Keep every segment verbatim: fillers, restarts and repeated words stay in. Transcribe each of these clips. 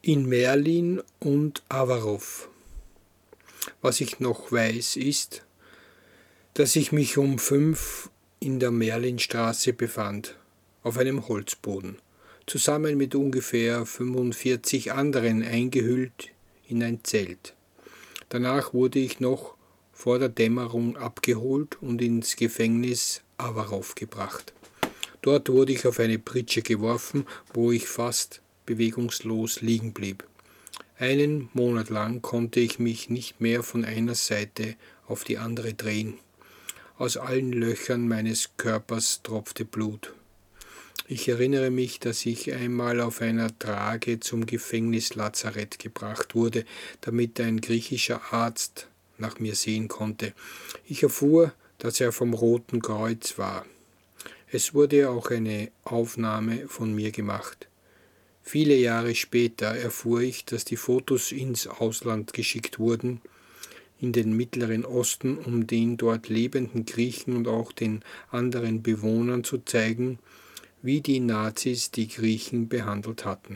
in Merlin und Awarow. Was ich noch weiß, ist, dass ich mich um fünf in der Merlinstraße befand, auf einem Holzboden, zusammen mit ungefähr fünfundvierzig anderen eingehüllt in ein Zelt. Danach wurde ich noch vor der Dämmerung abgeholt und ins Gefängnis Awarow gebracht. Dort wurde ich auf eine Pritsche geworfen, wo ich fast bewegungslos liegen blieb. Einen Monat lang konnte ich mich nicht mehr von einer Seite auf die andere drehen. Aus allen Löchern meines Körpers tropfte Blut. Ich erinnere mich, dass ich einmal auf einer Trage zum Gefängnislazarett gebracht wurde, damit ein griechischer Arzt nach mir sehen konnte. Ich erfuhr, dass er vom Roten Kreuz war. Es wurde auch eine Aufnahme von mir gemacht. Viele Jahre später erfuhr ich, dass die Fotos ins Ausland geschickt wurden, in den Mittleren Osten, um den dort lebenden Griechen und auch den anderen Bewohnern zu zeigen, wie die Nazis die Griechen behandelt hatten.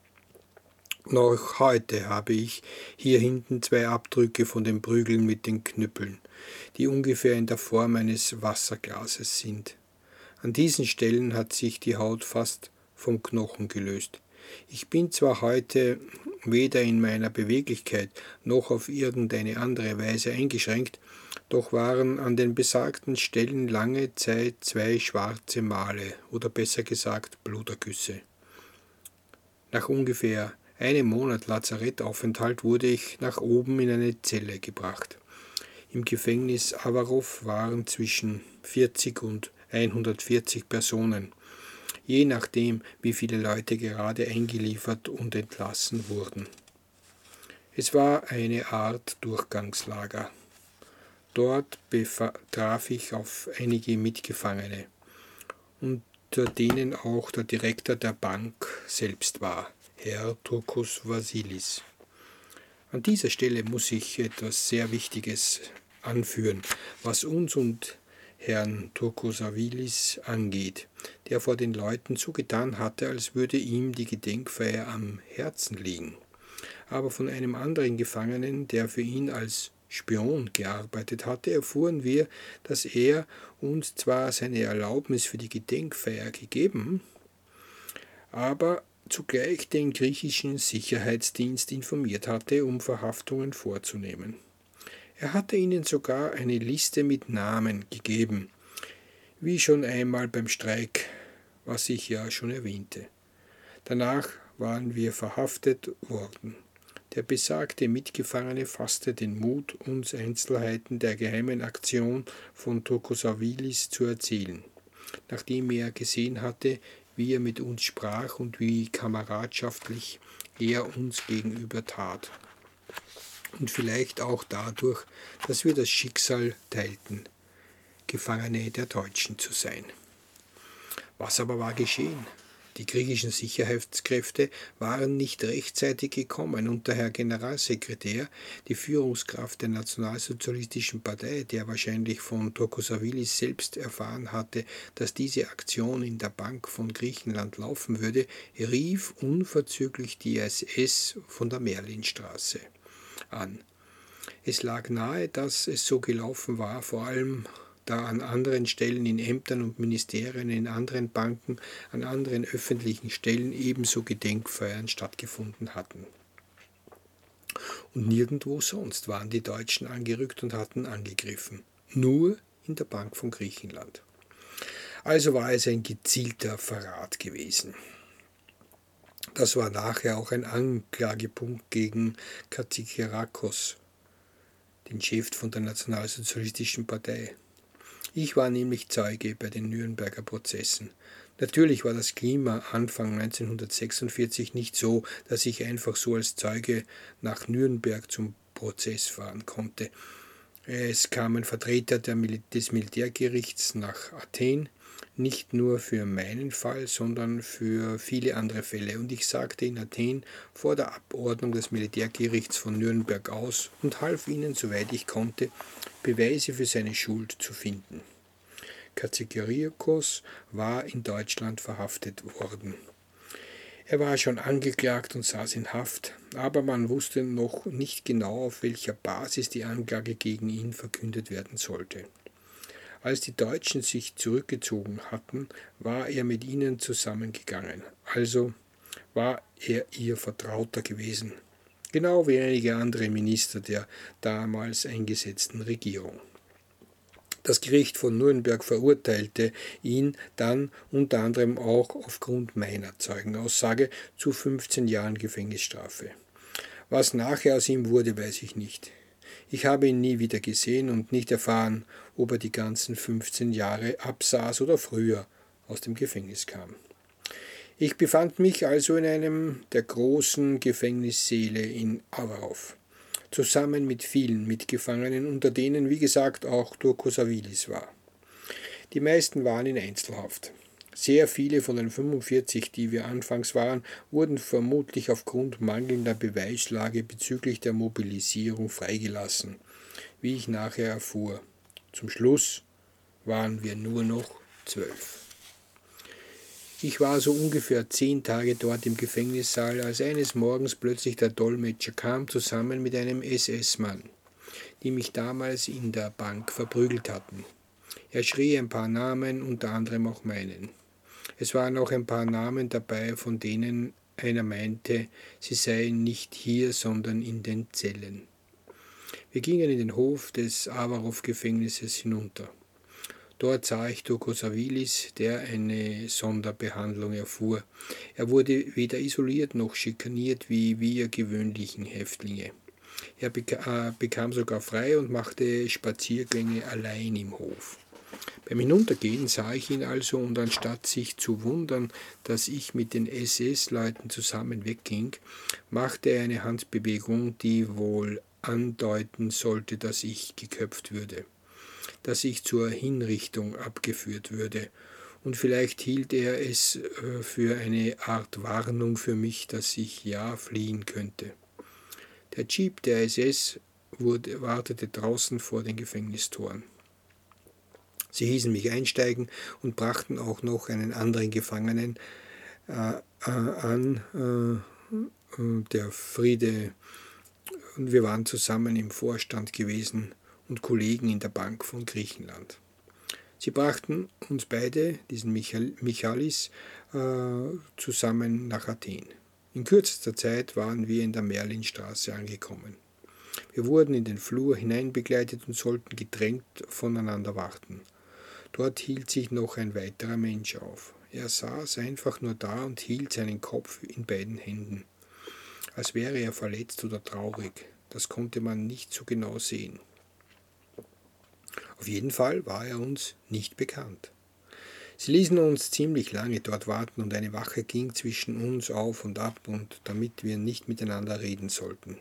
Noch heute habe ich hier hinten zwei Abdrücke von den Prügeln mit den Knüppeln, die ungefähr in der Form eines Wasserglases sind. An diesen Stellen hat sich die Haut fast vom Knochen gelöst. Ich bin zwar heute weder in meiner Beweglichkeit noch auf irgendeine andere Weise eingeschränkt, doch waren an den besagten Stellen lange Zeit zwei schwarze Male oder besser gesagt Blutergüsse. Nach ungefähr einem Monat Lazarettaufenthalt wurde ich nach oben in eine Zelle gebracht. Im Gefängnis Awarow waren zwischen vierzig und hundertvierzig Personen, je nachdem, wie viele Leute gerade eingeliefert und entlassen wurden. Es war eine Art Durchgangslager. Dort traf ich auf einige Mitgefangene, unter denen auch der Direktor der Bank selbst war, Herr Turkus Vasilis. An dieser Stelle muss ich etwas sehr Wichtiges anführen, was uns und Herrn Turkus angeht, der vor den Leuten so getan hatte, als würde ihm die Gedenkfeier am Herzen liegen. Aber von einem anderen Gefangenen, der für ihn als Spion gearbeitet hatte, erfuhren wir, dass er uns zwar seine Erlaubnis für die Gedenkfeier gegeben, aber zugleich den griechischen Sicherheitsdienst informiert hatte, um Verhaftungen vorzunehmen. Er hatte ihnen sogar eine Liste mit Namen gegeben, wie schon einmal beim Streik, was ich ja schon erwähnte. Danach waren wir verhaftet worden. Der besagte Mitgefangene fasste den Mut, uns Einzelheiten der geheimen Aktion von Turkosavvilis zu erzählen, nachdem er gesehen hatte, wie er mit uns sprach und wie kameradschaftlich er uns gegenüber tat. Und vielleicht auch dadurch, dass wir das Schicksal teilten, Gefangene der Deutschen zu sein. Was aber war geschehen? Die griechischen Sicherheitskräfte waren nicht rechtzeitig gekommen und der Herr Generalsekretär, die Führungskraft der Nationalsozialistischen Partei, der wahrscheinlich von Turkosavvilis selbst erfahren hatte, dass diese Aktion in der Bank von Griechenland laufen würde, rief unverzüglich die S S von der Merlinstraße an. Es lag nahe, dass es so gelaufen war, vor allem da an anderen Stellen in Ämtern und Ministerien, in anderen Banken, an anderen öffentlichen Stellen ebenso Gedenkfeiern stattgefunden hatten. Und nirgendwo sonst waren die Deutschen angerückt und hatten angegriffen. Nur in der Bank von Griechenland. Also war es ein gezielter Verrat gewesen. Das war nachher auch ein Anklagepunkt gegen Katzikirakos, den Chef von der Nationalsozialistischen Partei. Ich war nämlich Zeuge bei den Nürnberger Prozessen. Natürlich war das Klima Anfang neunzehnhundertsechsundvierzig nicht so, dass ich einfach so als Zeuge nach Nürnberg zum Prozess fahren konnte. Es kamen Vertreter der Mil- des Militärgerichts nach Athen, nicht nur für meinen Fall, sondern für viele andere Fälle. Und ich sagte in Athen vor der Abordnung des Militärgerichts von Nürnberg aus und half ihnen, soweit ich konnte, Beweise für seine Schuld zu finden. Katzikirakos war in Deutschland verhaftet worden. Er war schon angeklagt und saß in Haft, aber man wusste noch nicht genau, auf welcher Basis die Anklage gegen ihn verkündet werden sollte. Als die Deutschen sich zurückgezogen hatten, war er mit ihnen zusammengegangen, also war er ihr Vertrauter gewesen, genau wie einige andere Minister der damals eingesetzten Regierung. Das Gericht von Nürnberg verurteilte ihn dann unter anderem auch aufgrund meiner Zeugenaussage zu fünfzehn Jahren Gefängnisstrafe. Was nachher aus ihm wurde, weiß ich nicht. Ich habe ihn nie wieder gesehen und nicht erfahren, ob er die ganzen fünfzehn Jahre absaß oder früher aus dem Gefängnis kam. Ich befand mich also in einem der großen Gefängnissäle in Avarov, zusammen mit vielen Mitgefangenen, unter denen, wie gesagt, auch Turko Savvilis war. Die meisten waren in Einzelhaft. Sehr viele von den fünfundvierzig, die wir anfangs waren, wurden vermutlich aufgrund mangelnder Beweislage bezüglich der Mobilisierung freigelassen, wie ich nachher erfuhr. Zum Schluss waren wir nur noch zwölf. Ich war so ungefähr zehn Tage dort im Gefängnissaal, als eines Morgens plötzlich der Dolmetscher kam, zusammen mit einem S S-Mann, die mich damals in der Bank verprügelt hatten. Er schrie ein paar Namen, unter anderem auch meinen. Es waren auch ein paar Namen dabei, von denen einer meinte, sie seien nicht hier, sondern in den Zellen. Wir gingen in den Hof des Avarov-Gefängnisses hinunter. Dort sah ich Turko Savvilis, der eine Sonderbehandlung erfuhr. Er wurde weder isoliert noch schikaniert wie wir gewöhnlichen Häftlinge. Er bekam sogar frei und machte Spaziergänge allein im Hof. Beim Hinuntergehen sah ich ihn also, und anstatt sich zu wundern, dass ich mit den S S-Leuten zusammen wegging, machte er eine Handbewegung, die wohl andeuten sollte, dass ich geköpft würde, dass ich zur Hinrichtung abgeführt würde, und vielleicht hielt er es für eine Art Warnung für mich, dass ich ja fliehen könnte. Der Jeep der S S wurde, wartete draußen vor den Gefängnistoren. Sie hießen mich einsteigen und brachten auch noch einen anderen Gefangenen äh, äh, an, äh, der Friede, und wir waren zusammen im Vorstand gewesen und Kollegen in der Bank von Griechenland. Sie brachten uns beide, diesen Michael, Michalis, äh, zusammen nach Athen. In kürzester Zeit waren wir in der Merlinstraße angekommen. Wir wurden in den Flur hineinbegleitet und sollten gedrängt voneinander warten. Dort hielt sich noch ein weiterer Mensch auf. Er saß einfach nur da und hielt seinen Kopf in beiden Händen, als wäre er verletzt oder traurig. Das konnte man nicht so genau sehen. Auf jeden Fall war er uns nicht bekannt. Sie ließen uns ziemlich lange dort warten und eine Wache ging zwischen uns auf und ab, und damit wir nicht miteinander reden sollten.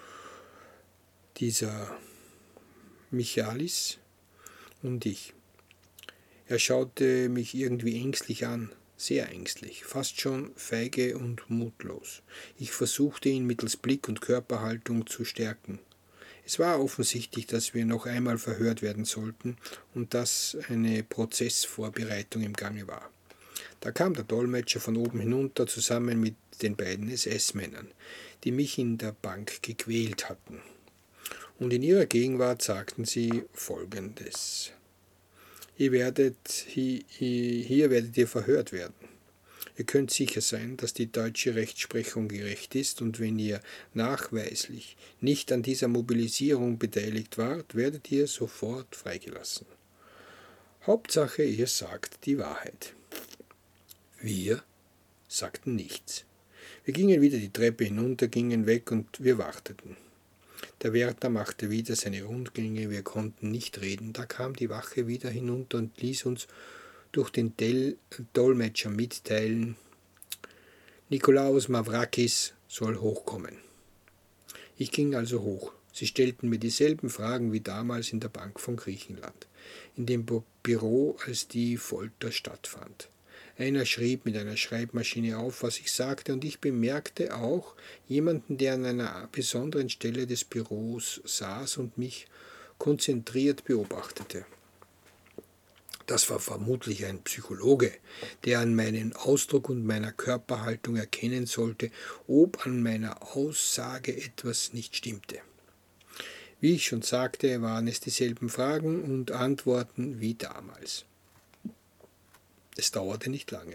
Dieser Michalis und ich. Er schaute mich irgendwie ängstlich an, sehr ängstlich, fast schon feige und mutlos. Ich versuchte ihn mittels Blick und Körperhaltung zu stärken. Es war offensichtlich, dass wir noch einmal verhört werden sollten und dass eine Prozessvorbereitung im Gange war. Da kam der Dolmetscher von oben hinunter zusammen mit den beiden S S-Männern, die mich in der Bank gequält hatten. Und in ihrer Gegenwart sagten sie Folgendes: Ihr werdet, hier, hier werdet ihr verhört werden. Ihr könnt sicher sein, dass die deutsche Rechtsprechung gerecht ist, und wenn ihr nachweislich nicht an dieser Mobilisierung beteiligt wart, werdet ihr sofort freigelassen. Hauptsache, ihr sagt die Wahrheit. Wir sagten nichts. Wir gingen wieder die Treppe hinunter, gingen weg und wir warteten. Der Wärter machte wieder seine Rundgänge, wir konnten nicht reden. Da kam die Wache wieder hinunter und ließ uns durch den Del Dolmetscher mitteilen, Nikolaos Mavrakis soll hochkommen. Ich ging also hoch. Sie stellten mir dieselben Fragen wie damals in der Bank von Griechenland, in dem Büro, als die Folter stattfand. Einer schrieb mit einer Schreibmaschine auf, was ich sagte, und ich bemerkte auch jemanden, der an einer besonderen Stelle des Büros saß und mich konzentriert beobachtete. Das war vermutlich ein Psychologe, der an meinem Ausdruck und meiner Körperhaltung erkennen sollte, ob an meiner Aussage etwas nicht stimmte. Wie ich schon sagte, waren es dieselben Fragen und Antworten wie damals. Es dauerte nicht lange.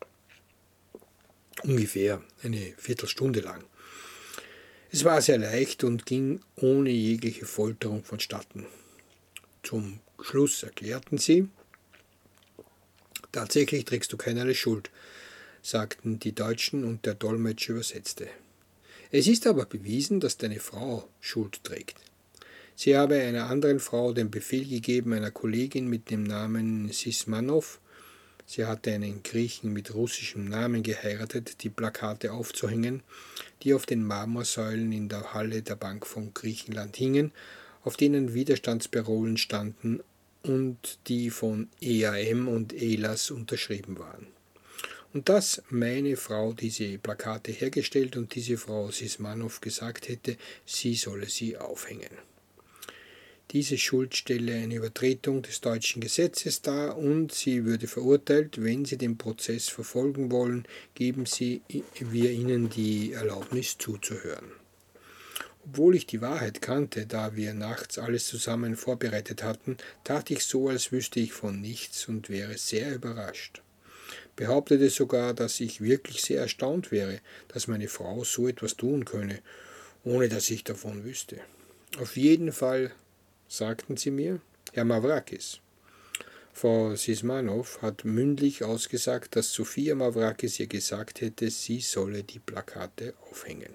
Ungefähr eine Viertelstunde lang. Es war sehr leicht und ging ohne jegliche Folterung vonstatten. Zum Schluss erklärten sie: Tatsächlich trägst du keinerlei Schuld, sagten die Deutschen und der Dolmetscher übersetzte. Es ist aber bewiesen, dass deine Frau Schuld trägt. Sie habe einer anderen Frau den Befehl gegeben, einer Kollegin mit dem Namen Sismanow, sie hatte einen Griechen mit russischem Namen geheiratet, die Plakate aufzuhängen, die auf den Marmorsäulen in der Halle der Bank von Griechenland hingen, auf denen Widerstandsparolen standen und die von E A M und E L A S unterschrieben waren. Und dass meine Frau diese Plakate hergestellt und diese Frau Sismanow gesagt hätte, sie solle sie aufhängen. Diese Schuld stelle eine Übertretung des deutschen Gesetzes dar und sie würde verurteilt. Wenn Sie den Prozess verfolgen wollen, geben Sie wir Ihnen die Erlaubnis zuzuhören. Obwohl ich die Wahrheit kannte, da wir nachts alles zusammen vorbereitet hatten, tat ich so, als wüsste ich von nichts und wäre sehr überrascht. Behauptete sogar, dass ich wirklich sehr erstaunt wäre, dass meine Frau so etwas tun könne, ohne dass ich davon wüsste. Auf jeden Fall sagten sie mir, Herr Mavrakis, Frau Sismanow hat mündlich ausgesagt, dass Sophia Mavrakis ihr gesagt hätte, sie solle die Plakate aufhängen.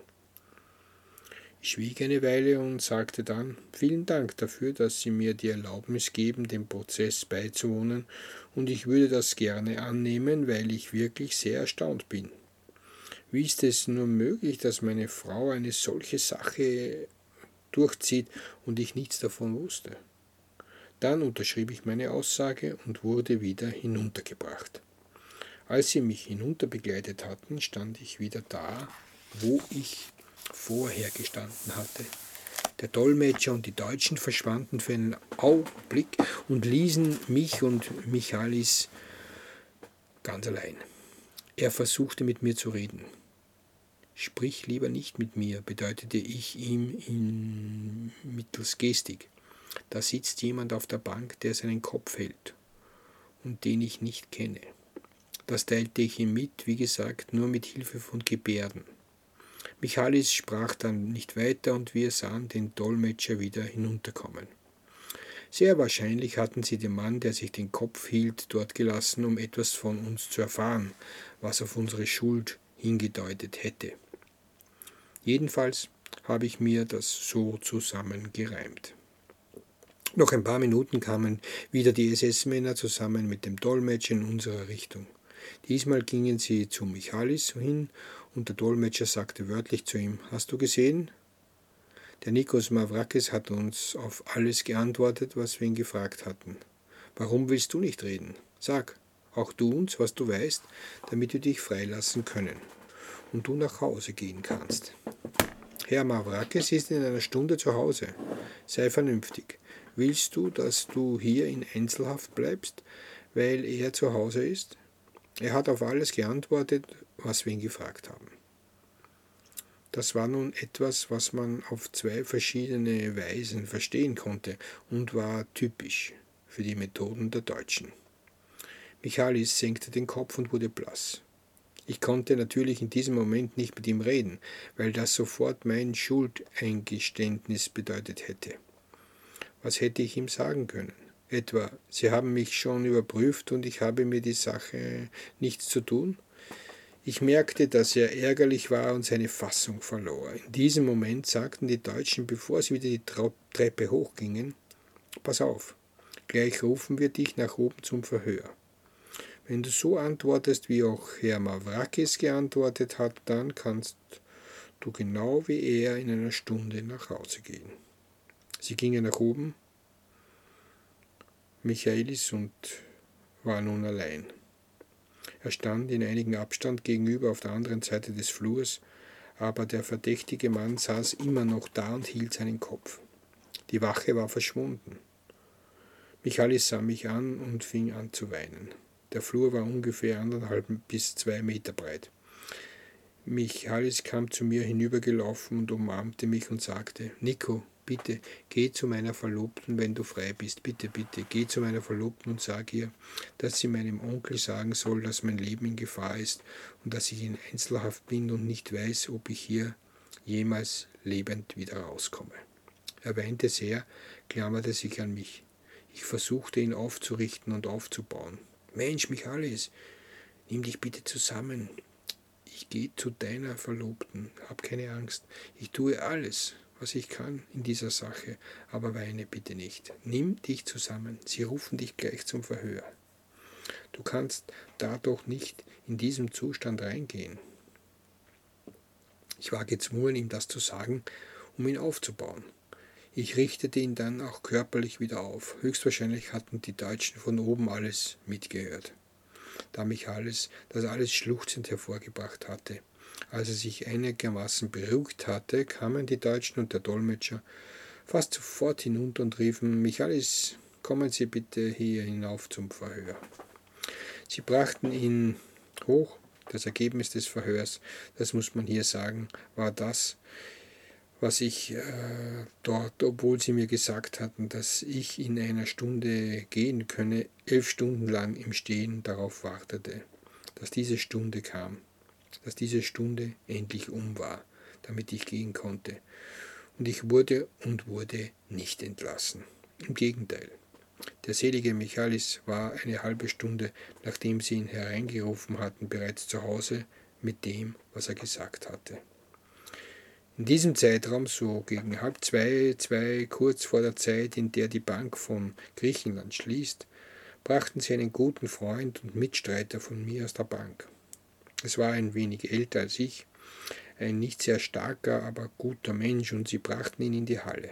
Ich schwieg eine Weile und sagte dann, vielen Dank dafür, dass Sie mir die Erlaubnis geben, dem Prozess beizuwohnen, und ich würde das gerne annehmen, weil ich wirklich sehr erstaunt bin. Wie ist es nur möglich, dass meine Frau eine solche Sache durchzieht und ich nichts davon wusste? Dann unterschrieb ich meine Aussage und wurde wieder hinuntergebracht. Als sie mich hinunterbegleitet hatten, stand ich wieder da, wo ich vorher gestanden hatte. Der Dolmetscher und die Deutschen verschwanden für einen Augenblick und ließen mich und Michalis ganz allein. Er versuchte mit mir zu reden. Sprich lieber nicht mit mir, bedeutete ich ihm in mittels Gestik. Da sitzt jemand auf der Bank, der seinen Kopf hält und den ich nicht kenne. Das teilte ich ihm mit, wie gesagt, nur mit Hilfe von Gebärden. Michalis sprach dann nicht weiter und wir sahen den Dolmetscher wieder hinunterkommen. Sehr wahrscheinlich hatten sie den Mann, der sich den Kopf hielt, dort gelassen, um etwas von uns zu erfahren, was auf unsere Schuld hingedeutet hätte. Jedenfalls habe ich mir das so zusammengereimt. Noch ein paar Minuten kamen wieder die S S-Männer zusammen mit dem Dolmetscher in unserer Richtung. Diesmal gingen sie zu Michalis hin und der Dolmetscher sagte wörtlich zu ihm, »Hast du gesehen? Der Nikos Mavrakis hat uns auf alles geantwortet, was wir ihn gefragt hatten. Warum willst du nicht reden? Sag, auch du uns, was du weißt, damit wir dich freilassen können und du nach Hause gehen kannst. Herr Mavrakis ist in einer Stunde zu Hause. Sei vernünftig. Willst du, dass du hier in Einzelhaft bleibst, weil er zu Hause ist? Er hat auf alles geantwortet, was wir ihn gefragt haben.« Das war nun etwas, was man auf zwei verschiedene Weisen verstehen konnte und war typisch für die Methoden der Deutschen. Michalis senkte den Kopf und wurde blass. Ich konnte natürlich in diesem Moment nicht mit ihm reden, weil das sofort mein Schuldeingeständnis bedeutet hätte. Was hätte ich ihm sagen können? Etwa, Sie haben mich schon überprüft und ich habe mir die Sache nichts zu tun? Ich merkte, dass er ärgerlich war und seine Fassung verlor. In diesem Moment sagten die Deutschen, bevor sie wieder die Treppe hochgingen, »Pass auf, gleich rufen wir dich nach oben zum Verhör. Wenn du so antwortest, wie auch Herr Mavrakis geantwortet hat, dann kannst du genau wie er in einer Stunde nach Hause gehen.« Sie gingen nach oben, Michalis, und war nun allein. Er stand in einigem Abstand gegenüber auf der anderen Seite des Flurs, aber der verdächtige Mann saß immer noch da und hielt seinen Kopf. Die Wache war verschwunden. Michalis sah mich an und fing an zu weinen. Der Flur war ungefähr anderthalb bis zwei Meter breit. Michalis kam zu mir hinübergelaufen und umarmte mich und sagte: Nico, bitte, geh zu meiner Verlobten, wenn du frei bist. Bitte, bitte, geh zu meiner Verlobten und sag ihr, dass sie meinem Onkel sagen soll, dass mein Leben in Gefahr ist und dass ich in Einzelhaft bin und nicht weiß, ob ich hier jemals lebend wieder rauskomme. Er weinte sehr, klammerte sich an mich. Ich versuchte, ihn aufzurichten und aufzubauen. Mensch, Michalis, nimm dich bitte zusammen. Ich gehe zu deiner Verlobten, hab keine Angst. Ich tue alles, was ich kann in dieser Sache, aber weine bitte nicht. Nimm dich zusammen, sie rufen dich gleich zum Verhör. Du kannst da doch nicht in diesem Zustand reingehen. Ich war gezwungen, ihm das zu sagen, um ihn aufzubauen. Ich richtete ihn dann auch körperlich wieder auf. Höchstwahrscheinlich hatten die Deutschen von oben alles mitgehört, da mich alles, das alles schluchzend hervorgebracht hatte. Als er sich einigermaßen beruhigt hatte, kamen die Deutschen und der Dolmetscher fast sofort hinunter und riefen: Michalis, kommen Sie bitte hier hinauf zum Verhör. Sie brachten ihn hoch. Das Ergebnis des Verhörs, das muss man hier sagen, war das, was ich äh, dort, obwohl sie mir gesagt hatten, dass ich in einer Stunde gehen könne, elf Stunden lang im Stehen darauf wartete, dass diese Stunde kam, dass diese Stunde endlich um war, damit ich gehen konnte. Und ich wurde und wurde nicht entlassen. Im Gegenteil. Der selige Michalis war eine halbe Stunde, nachdem sie ihn hereingerufen hatten, bereits zu Hause mit dem, was er gesagt hatte. In diesem Zeitraum, so gegen halb zwei, zwei, kurz vor der Zeit, in der die Bank von Griechenland schließt, brachten sie einen guten Freund und Mitstreiter von mir aus der Bank. Es war ein wenig älter als ich, ein nicht sehr starker, aber guter Mensch, und sie brachten ihn in die Halle.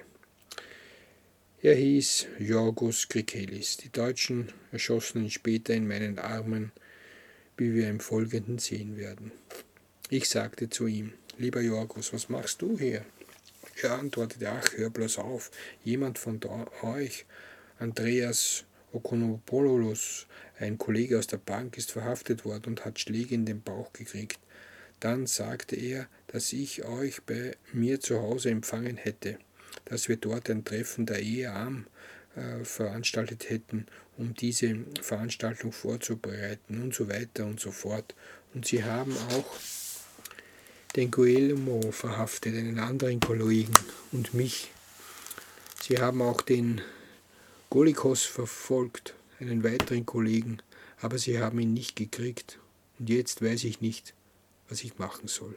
Er hieß Yorgos Krikelis. Die Deutschen erschossen ihn später in meinen Armen, wie wir im Folgenden sehen werden. Ich sagte zu ihm: Lieber Yorgos, was machst du hier? Er antwortete: Ach, hör bloß auf, jemand von da, euch, Andreas Okonopoulos, ein Kollege aus der Bank, ist verhaftet worden und hat Schläge in den Bauch gekriegt. Dann sagte er, dass ich euch bei mir zu Hause empfangen hätte, dass wir dort ein Treffen der Ehearm äh, veranstaltet hätten, um diese Veranstaltung vorzubereiten und so weiter und so fort. Und sie haben auch den Guillermo verhaftet, einen anderen Kollegen, und mich. Sie haben auch den Golikos verfolgt, einen weiteren Kollegen, aber sie haben ihn nicht gekriegt. Und jetzt weiß ich nicht, was ich machen soll.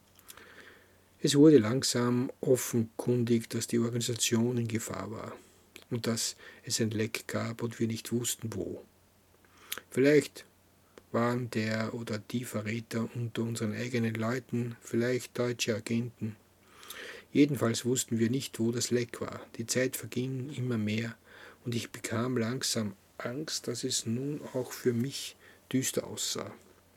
Es wurde langsam offenkundig, dass die Organisation in Gefahr war und dass es ein Leck gab und wir nicht wussten, wo. Vielleicht waren der oder die Verräter unter unseren eigenen Leuten, vielleicht deutsche Agenten. Jedenfalls wussten wir nicht, wo das Leck war. Die Zeit verging immer mehr und ich bekam langsam Angst, dass es nun auch für mich düster aussah.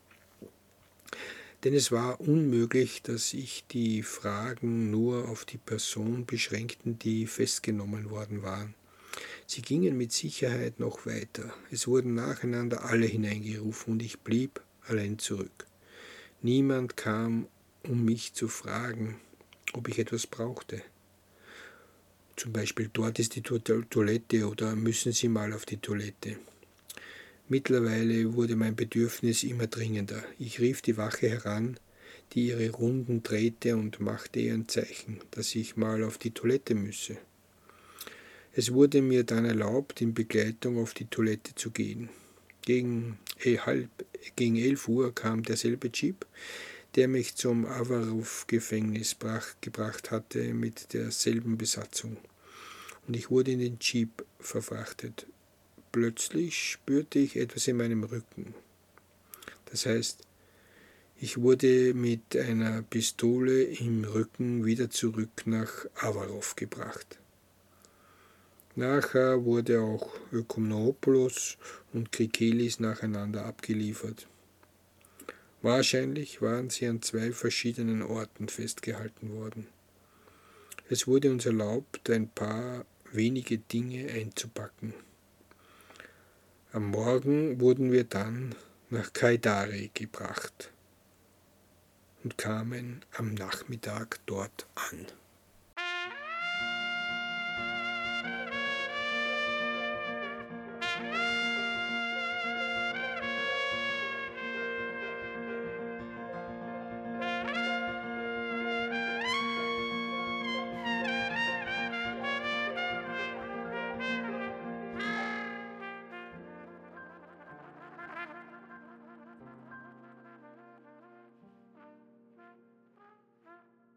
Denn es war unmöglich, dass ich die Fragen nur auf die Person beschränkten, die festgenommen worden waren. Sie gingen mit Sicherheit noch weiter. Es wurden nacheinander alle hineingerufen und ich blieb allein zurück. Niemand kam, um mich zu fragen, ob ich etwas brauchte. Zum Beispiel: dort ist die Toilette oder müssen Sie mal auf die Toilette. Mittlerweile wurde mein Bedürfnis immer dringender. Ich rief die Wache heran, die ihre Runden drehte, und machte ihr ein Zeichen, dass ich mal auf die Toilette müsse. Es wurde mir dann erlaubt, in Begleitung auf die Toilette zu gehen. Gegen, eh, halb, gegen elf Uhr kam derselbe Jeep, der mich zum Avarov-Gefängnis gebracht hatte, mit derselben Besatzung. Und ich wurde in den Jeep verfrachtet. Plötzlich spürte ich etwas in meinem Rücken. Das heißt, ich wurde mit einer Pistole im Rücken wieder zurück nach Avarov gebracht. Nachher wurde auch Okonopoulos und Krikelis nacheinander abgeliefert. Wahrscheinlich waren sie an zwei verschiedenen Orten festgehalten worden. Es wurde uns erlaubt, ein paar wenige Dinge einzupacken. Am Morgen wurden wir dann nach Kaidari gebracht und kamen am Nachmittag dort an.